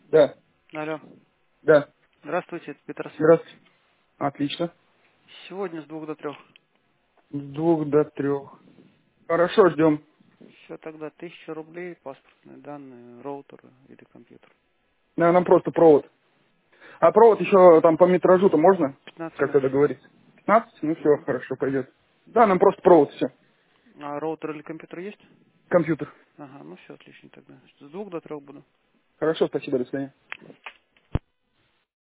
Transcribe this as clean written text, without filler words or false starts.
Да, Алло. да. Здравствуйте, это Петрос. Здравствуйте. Отлично. Сегодня с 2 до 3. С 2 до 3. Хорошо, ждем. Все, тогда 1000 рублей, паспортные данные, роутер или компьютер. Нам просто провод. А провод еще там по метражу-то можно? 15 Как-то метров. договориться. 15? Ну все, Мгм. хорошо, пойдет. Да, нам просто провод, все. А роутер или компьютер есть? Компьютер. Ага, ну все, отлично тогда. С 2 до 3 буду. Хорошо, спасибо, до свидания.